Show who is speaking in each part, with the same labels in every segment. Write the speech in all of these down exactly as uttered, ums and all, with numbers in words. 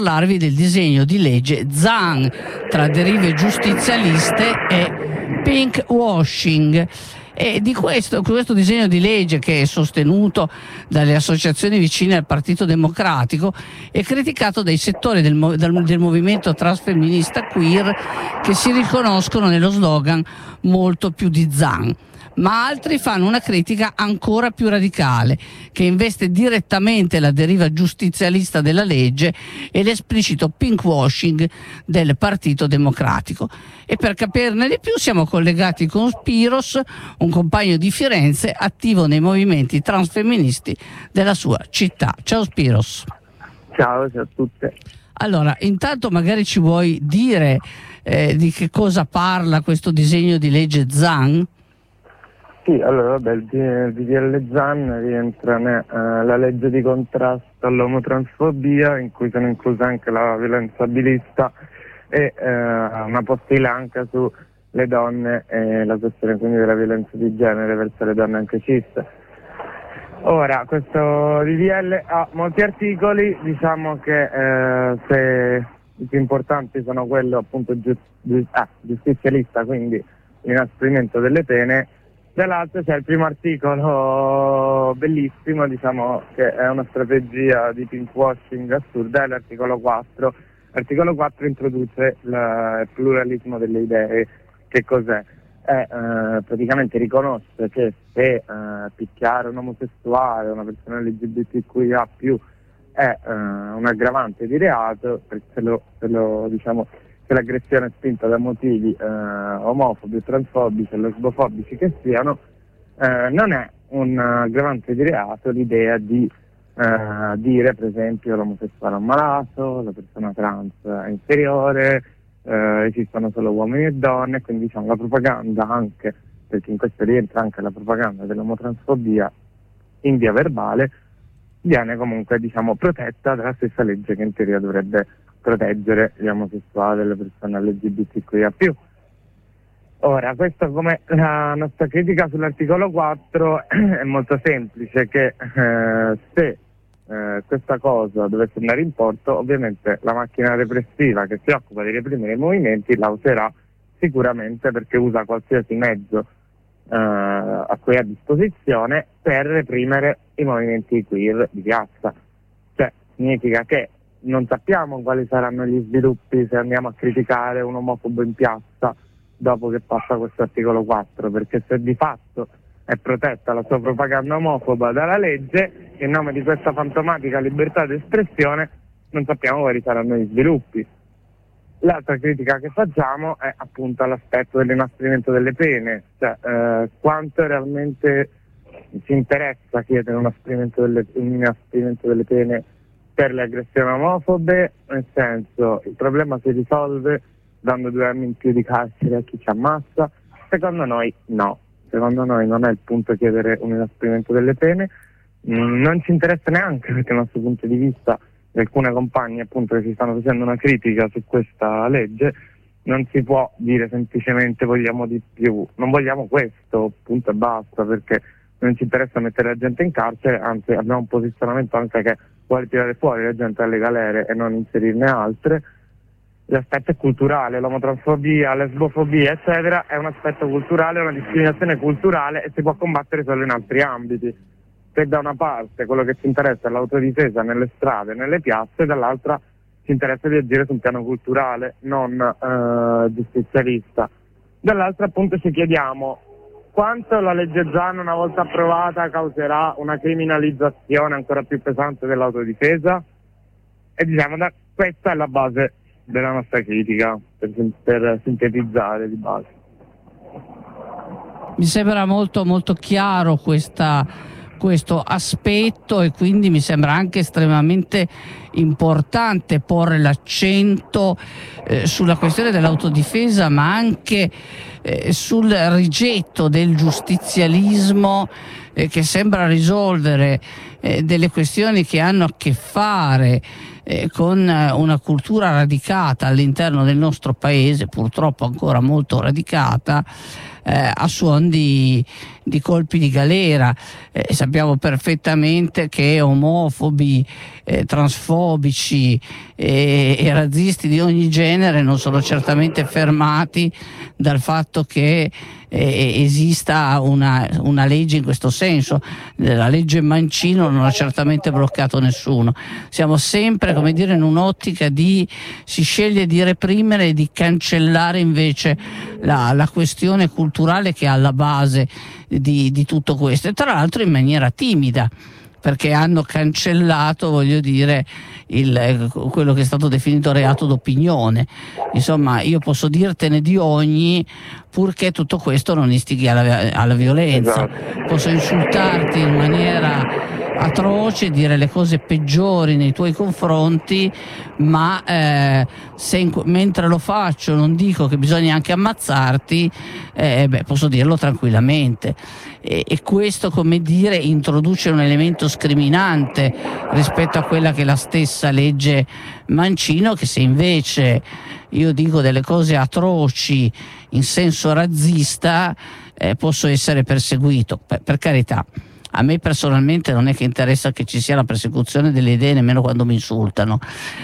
Speaker 1: parlarvi del disegno di legge Zan, tra derive giustizialiste e pink washing. E di questo, questo disegno di legge, che è sostenuto dalle associazioni vicine al Partito Democratico, è criticato dai settori del, del, del movimento transfemminista queer, che si riconoscono nello slogan "molto più di Zan", ma altri fanno una critica ancora più radicale, che investe direttamente la deriva giustizialista della legge e l'esplicito pinkwashing del Partito Democratico. E per capirne di più siamo collegati con Spiros, un compagno di Firenze attivo nei movimenti transfemministi della sua città. Ciao Spiros.
Speaker 2: Ciao, ciao a tutte.
Speaker 1: Allora, intanto magari ci vuoi dire eh, di che cosa parla questo disegno di legge Zan?
Speaker 2: Sì, allora vabbè, il D D L Zan rientra nella legge di contrasto all'omotransfobia, in cui sono incluse anche la violenza abilista e eh, una postilla anche sulle donne e la questione quindi della violenza di genere verso le donne anche cis. Ora, questo D D L ha molti articoli, diciamo che eh, se i più importanti sono quello appunto giu- giu- ah, giustizialista, quindi l'inasprimento delle pene. Dall'altro c'è il primo articolo bellissimo, diciamo che è una strategia di pinkwashing assurda, è l'articolo quattro. L'articolo quattro introduce il pluralismo delle idee. Che cos'è? È, eh, praticamente riconosce che se eh, picchiare un omosessuale, una persona L G B T Q I A più, è eh, un aggravante di reato, perché se lo, se lo diciamo se l'aggressione è spinta da motivi eh, omofobi, transfobici e lesbofobici che siano, eh, non è un aggravante di reato l'idea di eh, dire per esempio l'omosessuale è un malato, la persona trans è inferiore, eh, esistono solo uomini e donne, quindi diciamo la propaganda anche, perché in questo rientra anche la propaganda dell'omotransfobia in via verbale, viene comunque diciamo protetta dalla stessa legge che in teoria dovrebbe proteggere gli omosessuali e le persone L G B T Q I A più. Ora, questo come la nostra critica sull'articolo quattro è molto semplice, che eh, se eh, questa cosa dovesse andare in porto, ovviamente la macchina repressiva che si occupa di reprimere i movimenti la userà sicuramente, perché usa qualsiasi mezzo eh, a cui è a disposizione per reprimere i movimenti queer di piazza. Cioè, significa che non sappiamo quali saranno gli sviluppi se andiamo a criticare un omofobo in piazza dopo che passa questo articolo quattro, perché se di fatto è protetta la sua propaganda omofoba dalla legge, in nome di questa fantomatica libertà di espressione, non sappiamo quali saranno gli sviluppi. L'altra critica che facciamo è appunto all'aspetto dell'inasprimento delle pene, cioè eh, quanto realmente ci interessa chiedere un inasprimento delle, un inasprimento delle pene per le aggressioni omofobe, nel senso, il problema si risolve dando due anni in più di carcere a chi ci ammazza? Secondo noi no, secondo noi non è il punto chiedere un inasprimento delle pene, mm, non ci interessa neanche, perché dal nostro punto di vista di alcune compagne appunto che ci stanno facendo una critica su questa legge, non si può dire semplicemente vogliamo di più, non vogliamo questo, punto e basta, perché non ci interessa mettere la gente in carcere, anzi abbiamo un posizionamento anche che vuole tirare fuori la gente dalle galere e non inserirne altre. L'aspetto è culturale, l'omotransfobia, lesbofobia eccetera è un aspetto culturale, è una discriminazione culturale e si può combattere solo in altri ambiti. Se da una parte quello che ci interessa è l'autodifesa nelle strade, nelle piazze, dall'altra ci interessa di agire su un piano culturale, non eh, giustizialista. Dall'altra appunto ci chiediamo quanto la legge Zan, una volta approvata, causerà una criminalizzazione ancora più pesante dell'autodifesa? E diciamo che questa è la base della nostra critica, per, per sintetizzare di base.
Speaker 1: Mi sembra molto molto chiaro questa, questo aspetto, e quindi mi sembra anche estremamente importante porre l'accento eh, sulla questione dell'autodifesa, ma anche eh, sul rigetto del giustizialismo eh, che sembra risolvere eh, delle questioni che hanno a che fare eh, con una cultura radicata all'interno del nostro paese, purtroppo ancora molto radicata, eh, a suon di, di colpi di galera. Eh, sappiamo perfettamente che omofobi, eh, transfobici e, e razzisti di ogni genere non sono certamente fermati dal fatto che eh, esista una, una legge in questo senso. La legge Mancino non ha certamente bloccato nessuno. Siamo sempre, come dire, in un'ottica di si sceglie di reprimere e di cancellare invece la, la questione culturale che è alla base di, di tutto questo, e tra l'altro in maniera timida, perché hanno cancellato, voglio dire, il, quello che è stato definito reato d'opinione. Insomma, io posso dirtene di ogni, purché tutto questo non istighi alla, alla violenza.
Speaker 2: Esatto.
Speaker 1: Posso insultarti in maniera atroce, dire le cose peggiori nei tuoi confronti, ma eh, se in, mentre lo faccio non dico che bisogna anche ammazzarti, eh, beh, posso dirlo tranquillamente. E, e questo, come dire, introduce un elemento scriminante rispetto a quella che è la stessa legge Mancino, che se invece io dico delle cose atroci in senso razzista, eh, posso essere perseguito. Per, per carità, a me personalmente non è che interessa che ci sia la persecuzione delle idee nemmeno quando mi insultano,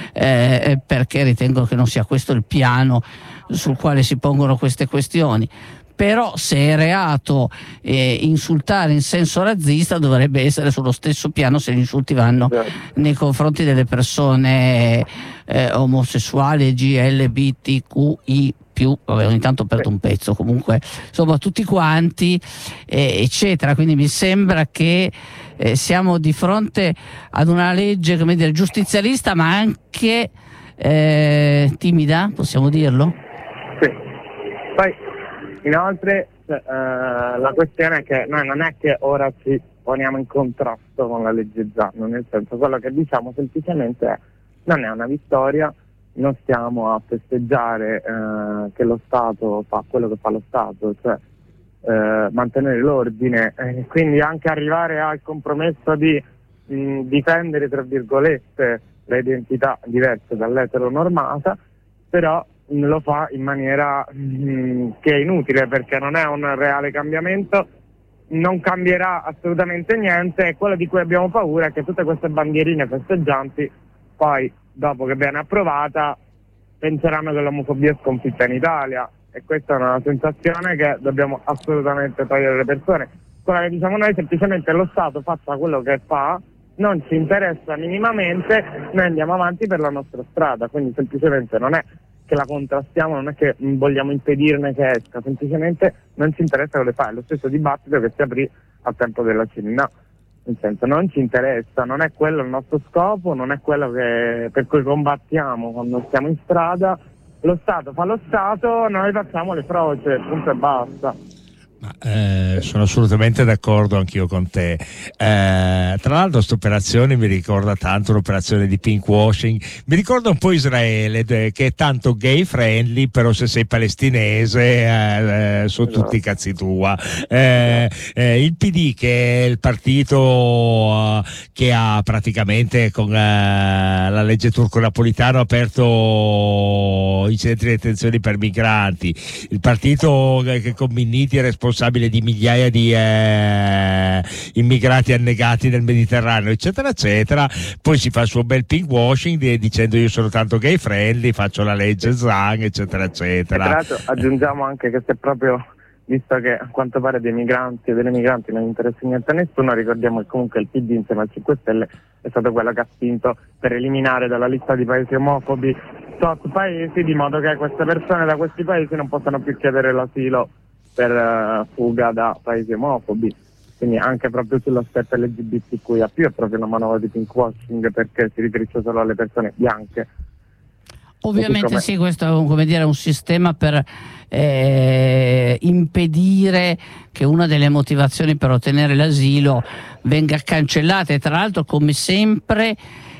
Speaker 1: eh, perché ritengo che non sia questo il piano sul quale si pongono queste questioni. Però se è reato eh, insultare in senso razzista, dovrebbe essere sullo stesso piano se gli insulti vanno nei confronti delle persone eh, omosessuali, G L B T Q I più, vabbè, ogni tanto perdo un pezzo, comunque insomma tutti quanti, eh, eccetera. Quindi mi sembra che eh, siamo di fronte ad una legge, come dire, giustizialista, ma anche eh, timida, possiamo dirlo?
Speaker 2: Sì. Poi inoltre eh, la questione è che noi non è che ora ci poniamo in contrasto con la legge Zan, nel senso, quello che diciamo semplicemente è non è una vittoria, non stiamo a festeggiare eh, che lo Stato fa quello che fa lo Stato, cioè eh, mantenere l'ordine, eh, quindi anche arrivare al compromesso di mh, difendere, tra virgolette, le identità diverse dall'eteronormata, però lo fa in maniera mh, che è inutile, perché non è un reale cambiamento, non cambierà assolutamente niente, e quello di cui abbiamo paura è che tutte queste bandierine festeggianti poi, dopo che viene approvata, penseranno che l'omofobia è sconfitta in Italia, e questa è una sensazione che dobbiamo assolutamente togliere alle persone. Quello che diciamo noi è semplicemente lo Stato faccia quello che fa, non ci interessa minimamente, noi andiamo avanti per la nostra strada, quindi semplicemente non è che la contrastiamo, non è che vogliamo impedirne che esca, semplicemente non ci interessa quello che fa. È lo stesso dibattito che si aprì al tempo della C N A, nel senso, non ci interessa, non è quello il nostro scopo, non è quello che, per cui combattiamo quando stiamo in strada. Lo Stato fa lo Stato, noi facciamo le froce, punto e basta.
Speaker 3: Ma, eh, sono assolutamente d'accordo anch'io con te. Eh, tra l'altro questa operazione mi ricorda tanto l'operazione di pinkwashing, mi ricorda un po' Israele, de, che è tanto gay friendly, però se sei palestinese eh, eh, sono tutti cazzi tua. Eh, eh, il P D, che è il partito uh, che ha praticamente con uh, la legge turco-napolitano aperto i centri di detenzione per migranti, il partito che, che con Minniti è responsabile responsabile di migliaia di eh, immigrati annegati nel Mediterraneo, eccetera eccetera, poi si fa il suo bel pinkwashing di, dicendo io sono tanto gay friendly, faccio la legge Zan, eccetera eccetera.
Speaker 2: E tra l'altro aggiungiamo anche che se proprio, visto che a quanto pare dei migranti e delle migranti non interessa niente a nessuno, ricordiamo che comunque il P D insieme al cinque Stelle è stato quello che ha spinto per eliminare dalla lista di paesi omofobi tot paesi, di modo che queste persone da questi paesi non possano più chiedere l'asilo per uh, fuga da paesi omofobi. Quindi anche proprio sull'aspetto L G B T Q I A più è proprio una manovra di pinkwashing, perché si riferisce solo alle persone bianche.
Speaker 1: Ovviamente
Speaker 2: come...
Speaker 1: sì, questo è un, come dire, un sistema per eh, impedire che una delle motivazioni per ottenere l'asilo venga cancellata, e tra l'altro, come sempre,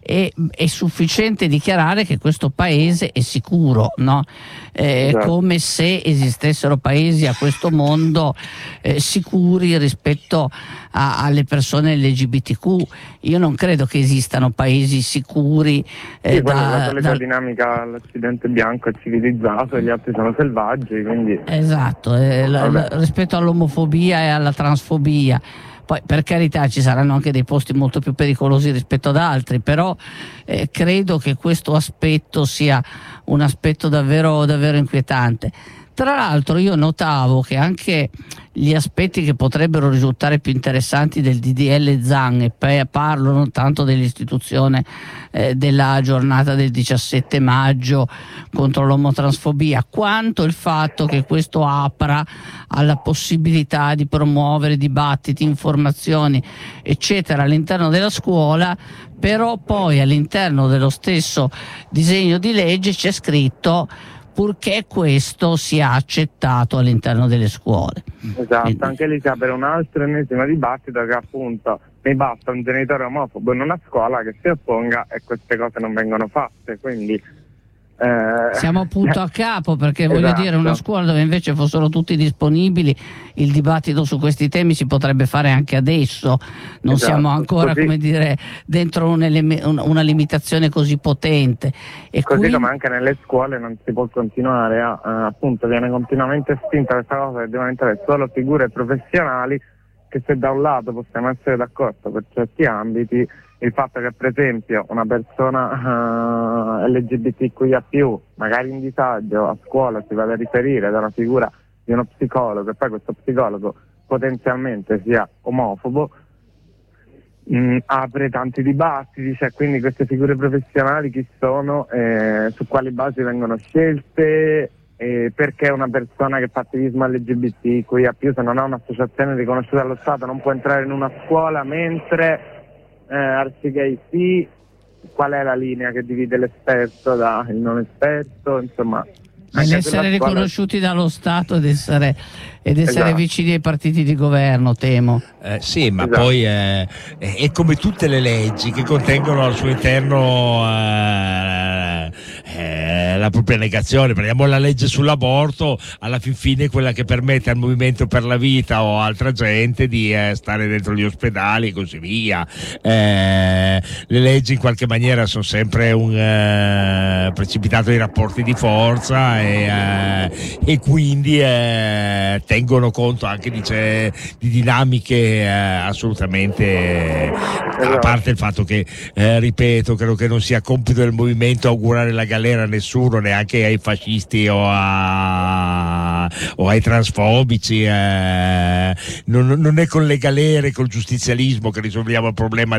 Speaker 1: e è sufficiente dichiarare che questo paese è sicuro, no? Eh,
Speaker 2: Esatto.
Speaker 1: Come se esistessero paesi a questo mondo eh, sicuri rispetto a, alle persone L G B T Q. Io non credo che esistano paesi sicuri eh,
Speaker 2: sì,
Speaker 1: da,
Speaker 2: la solita
Speaker 1: da...
Speaker 2: dinamica, l'occidente bianco è civilizzato e gli altri sono selvaggi, quindi
Speaker 1: esatto, eh, la, la, rispetto all'omofobia e alla transfobia. Poi per carità ci saranno anche dei posti molto più pericolosi rispetto ad altri, però eh, credo che questo aspetto sia un aspetto davvero, davvero inquietante. Tra l'altro io notavo che anche gli aspetti che potrebbero risultare più interessanti del D D L Zan, e pe- parlo non tanto dell'istituzione eh, della giornata del diciassette maggio contro l'omotransfobia, quanto il fatto che questo apra alla possibilità di promuovere dibattiti, informazioni eccetera all'interno della scuola, però poi all'interno dello stesso disegno di legge c'è scritto purché questo sia accettato all'interno delle scuole.
Speaker 2: esatto,
Speaker 1: Quindi,
Speaker 2: anche lì si apre un altro ennesimo dibattito che appunto mi basta un genitore omofobo in una scuola che si opponga e queste cose non vengono fatte, quindi eh,
Speaker 1: siamo appunto a capo, perché voglio
Speaker 2: esatto.
Speaker 1: dire, una scuola dove invece fossero tutti disponibili, il dibattito su questi temi si potrebbe fare anche adesso, non
Speaker 2: Esatto,
Speaker 1: siamo ancora
Speaker 2: così,
Speaker 1: come dire dentro un eleme- un- una limitazione così potente. E
Speaker 2: così
Speaker 1: quindi,
Speaker 2: come anche nelle scuole non si può continuare a, a appunto viene continuamente spinta questa cosa che devono entrare solo figure professionali, che se da un lato possiamo essere d'accordo per certi ambiti, il fatto che per esempio una persona uh, L G B T Q I A più, magari in disagio a scuola, si vada a riferire da una figura di uno psicologo e poi questo psicologo potenzialmente sia omofobo, mh, apre tanti dibattiti, cioè quindi queste figure professionali chi sono, eh, su quali basi vengono scelte, eh, perché una persona che fa attivismo L G B T Q I A più, se non ha un'associazione riconosciuta dallo Stato, non può entrare in una scuola, mentre Eh, Arcigay sì, qual è la linea che divide l'esperto dal non esperto, insomma.
Speaker 1: essere riconosciuti dallo Stato ed essere, ed essere
Speaker 2: esatto.
Speaker 1: vicini ai partiti di governo, temo.
Speaker 3: Eh, sì, ma
Speaker 2: Esatto.
Speaker 3: poi eh, è come tutte le leggi che contengono al suo interno eh, eh, la propria negazione. Prendiamo la legge sull'aborto, alla fin fine è quella che permette al Movimento per la Vita o altra gente di eh, stare dentro gli ospedali e così via. Eh, le leggi in qualche maniera sono sempre un eh, precipitato di rapporti di forza e, eh, e quindi eh, tengono conto anche di, cioè, di dinamiche eh, assolutamente eh, a parte il fatto che eh, ripeto, credo che non sia compito del movimento augurare la galera a nessuno, neanche ai fascisti o, a, o ai transfobici, eh, non, non è con le galere, col giustizialismo che risolviamo il problema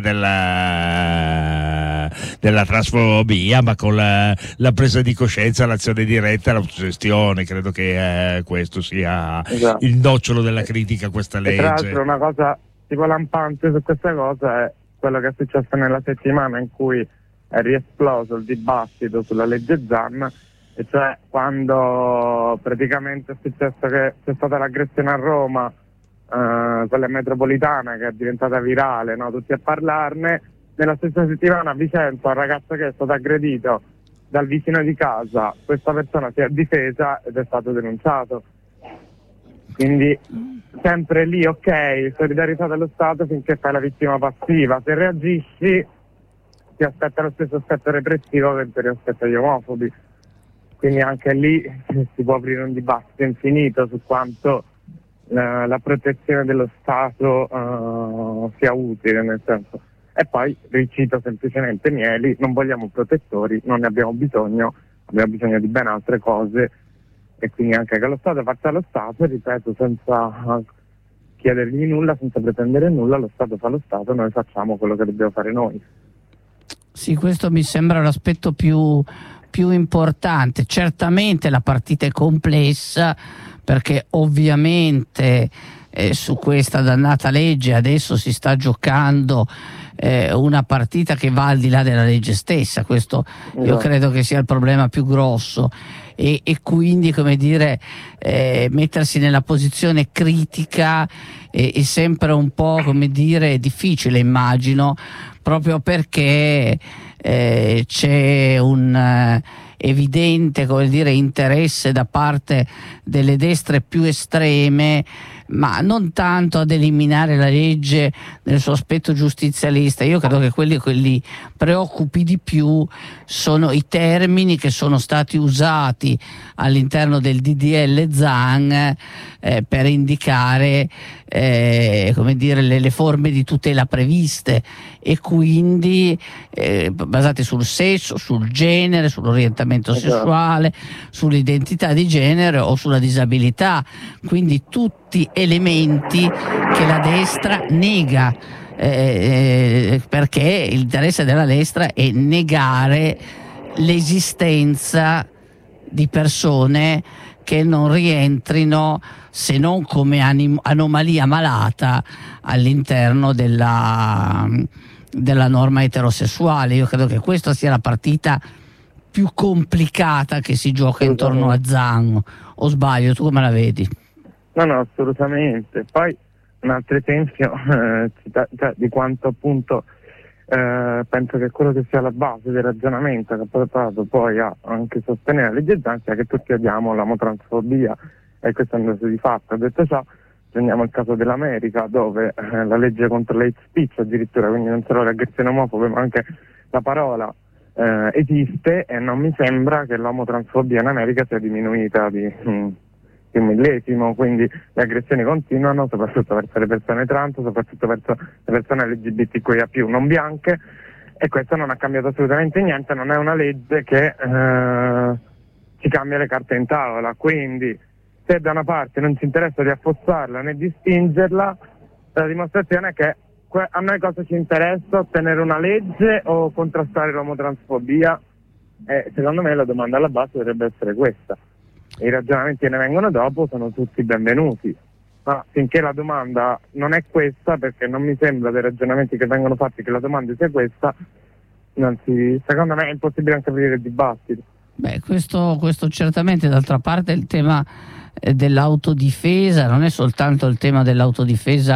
Speaker 3: della, della transfobia, ma con la, la presa di coscienza, l'azione diretta e l'autogestione. Credo che eh, questo sia
Speaker 2: Esatto.
Speaker 3: il nocciolo della critica a questa legge.
Speaker 2: E tra l'altro una cosa tipo lampante su questa cosa è quello che è successo nella settimana in cui è riesploso il dibattito sulla legge Zan, e cioè quando praticamente è successo che c'è stata l'aggressione a Roma, eh, quella metropolitana che è diventata virale, no? Tutti a parlarne. Nella stessa settimana a Vicenza un ragazzo che è stato aggredito dal vicino di casa, questa persona si è difesa ed è stato denunciato. Quindi sempre lì, ok, solidarietà dello Stato finché fai la vittima passiva, se reagisci ti aspetta lo stesso aspetto repressivo che ti aspetta gli omofobi. Quindi anche lì si può aprire un dibattito infinito su quanto eh, la protezione dello Stato uh, sia utile, nel senso. E poi ricito semplicemente Mieli, non vogliamo protettori, non ne abbiamo bisogno, abbiamo bisogno di ben altre cose, e quindi anche che lo Stato faccia lo Stato, ripeto, senza chiedergli nulla, senza pretendere nulla, lo Stato fa lo Stato, noi facciamo quello che dobbiamo fare noi.
Speaker 1: Sì, questo mi sembra l'aspetto più, più importante. Certamente la partita è complessa, perché ovviamente eh, su questa dannata legge adesso si sta giocando eh, una partita che va al di là della legge stessa. Questo io credo che sia il problema più grosso, e, e quindi, come dire, eh, mettersi nella posizione critica è, è sempre un po', come dire, difficile, immagino, proprio perché eh, c'è un eh, evidente, come dire, interesse da parte delle destre più estreme, ma non tanto ad eliminare la legge nel suo aspetto giustizialista. Io credo che quelli che li preoccupi di più sono i termini che sono stati usati all'interno del D D L Zan eh, per indicare eh, come dire, le, le forme di tutela previste, e quindi eh, basate sul sesso, sul genere, sull'orientamento sessuale, sull'identità di genere o sulla disabilità, quindi tutti elementi che la destra nega, eh, perché l'interesse della destra è negare l'esistenza di persone che non rientrino, se non come anim- anomalia malata, all'interno della, della norma eterosessuale. Io credo che questa sia la partita più complicata che si gioca intorno a Zan, o sbaglio? Tu come la vedi?
Speaker 2: No, no, assolutamente. Poi un altro esempio eh, cioè, di quanto appunto eh, penso che quello che sia la base del ragionamento che ha portato poi a anche sostenere la legge Zan sia che tutti odiamo l'omotransfobia, e questo è un dato di fatto. Detto ciò, prendiamo il caso dell'America, dove eh, la legge contro l'hate speech addirittura, quindi non solo le aggressioni omofobe ma anche la parola eh, esiste, e non mi sembra che l'omotransfobia in America sia diminuita di mm, di un millesimo, quindi le aggressioni continuano, soprattutto verso le persone trans, soprattutto verso le persone L G B T Q I A più non bianche, e questo non ha cambiato assolutamente niente. Non è una legge che eh, ci cambia le carte in tavola, quindi se da una parte non ci interessa di affossarla né di spingerla, la dimostrazione è che a noi cosa ci interessa, ottenere una legge o contrastare l'omotransfobia? E secondo me la domanda alla base dovrebbe essere questa. I ragionamenti che ne vengono dopo sono tutti benvenuti, ma finché la domanda non è questa, perché non mi sembra dai ragionamenti che vengono fatti che la domanda sia questa, non si, secondo me è impossibile anche aprire il dibattito.
Speaker 1: Beh, questo, questo certamente. D'altra parte il tema eh, dell'autodifesa non è soltanto il tema dell'autodifesa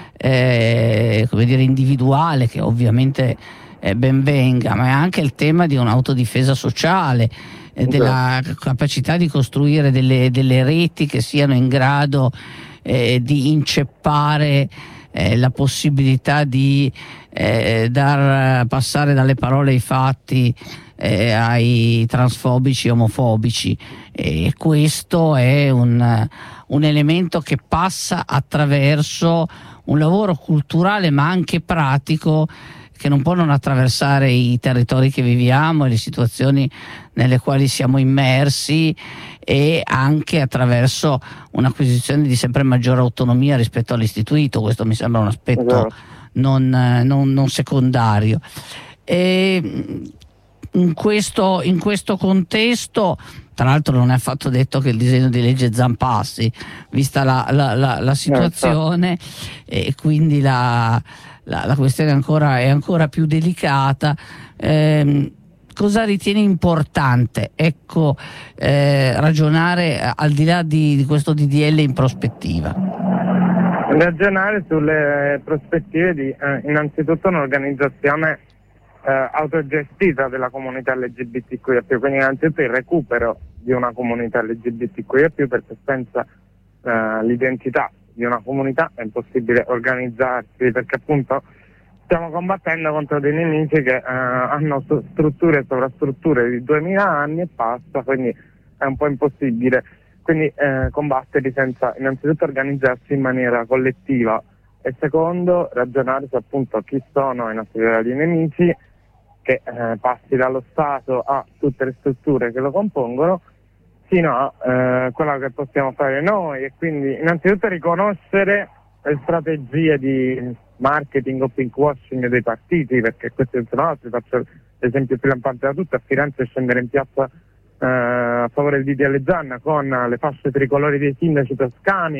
Speaker 1: eh, come dire individuale, che ovviamente eh, ben venga, ma è anche il tema di un'autodifesa sociale, eh, della capacità di costruire delle, delle reti che siano in grado eh, di inceppare eh, la possibilità di eh, dar passare dalle parole ai fatti eh, ai transfobici e omofobici, e questo è un, un elemento che passa attraverso un lavoro culturale ma anche pratico, che non può non attraversare i territori che viviamo e le situazioni nelle quali siamo immersi, e anche attraverso un'acquisizione di sempre maggiore autonomia rispetto all'istituito. Questo mi sembra un aspetto non, non, non secondario. E in questo, in questo contesto, tra l'altro, non è affatto detto che il disegno di legge Zan passi, vista la, la, la, la situazione, e quindi la, la, la questione è ancora, è ancora più delicata. Eh, cosa ritieni importante, ecco, eh, ragionare al di là di, di questo D D L in prospettiva?
Speaker 2: Ragionare sulle prospettive di eh, innanzitutto un'organizzazione eh, autogestita della comunità L G B T Q I A più, quindi innanzitutto il recupero di una comunità L G B T Q I A più, perché senza eh, l'identità di una comunità è impossibile organizzarsi, perché appunto stiamo combattendo contro dei nemici che eh, hanno strutture e sovrastrutture di duemila anni e passa, quindi è un po' impossibile. Quindi eh, combatterli senza innanzitutto organizzarsi in maniera collettiva, e secondo ragionare su appunto chi sono i nostri veri nemici, che eh, passi dallo Stato a tutte le strutture che lo compongono fino a eh, quello che possiamo fare noi, e quindi innanzitutto riconoscere le strategie di marketing o pinkwashing dei partiti, perché questi sono altri. Faccio l'esempio più lampante da tutti: a Firenze scendere in piazza eh, a favore del D D L Zan con le fasce tricolori dei sindaci toscani,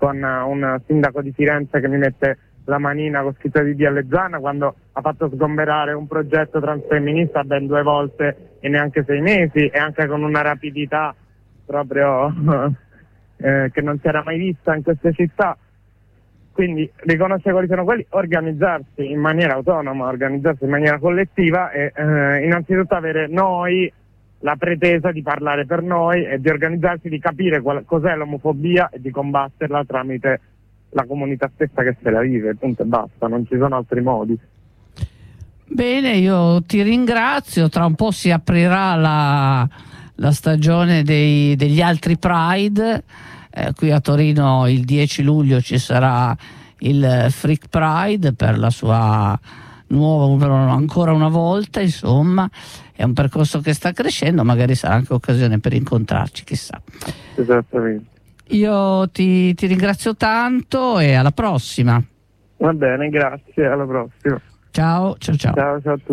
Speaker 2: con un sindaco di Firenze che mi mette la manina con scritto di D L Zan quando ha fatto sgomberare un progetto transfemminista ben due volte in neanche sei mesi e anche con una rapidità proprio eh, che non si era mai vista in queste città. Quindi riconoscere quali sono quelli, organizzarsi in maniera autonoma, organizzarsi in maniera collettiva e eh, innanzitutto avere noi la pretesa di parlare per noi e di organizzarsi, di capire qual- cos'è l'omofobia e di combatterla tramite la comunità stessa che se la vive, punto e basta, non ci sono altri modi.
Speaker 1: Bene, io ti ringrazio, tra un po' si aprirà la, la stagione dei, degli altri Pride, eh, qui a Torino il dieci luglio ci sarà il Freak Pride per la sua nuova, ancora una volta, insomma, è un percorso che sta crescendo, magari sarà anche occasione per incontrarci, chissà.
Speaker 2: Esattamente.
Speaker 1: Io ti, ti ringrazio tanto e alla prossima.
Speaker 2: Va bene, grazie, alla prossima.
Speaker 1: Ciao, ciao, ciao.
Speaker 2: Ciao, ciao a tutti.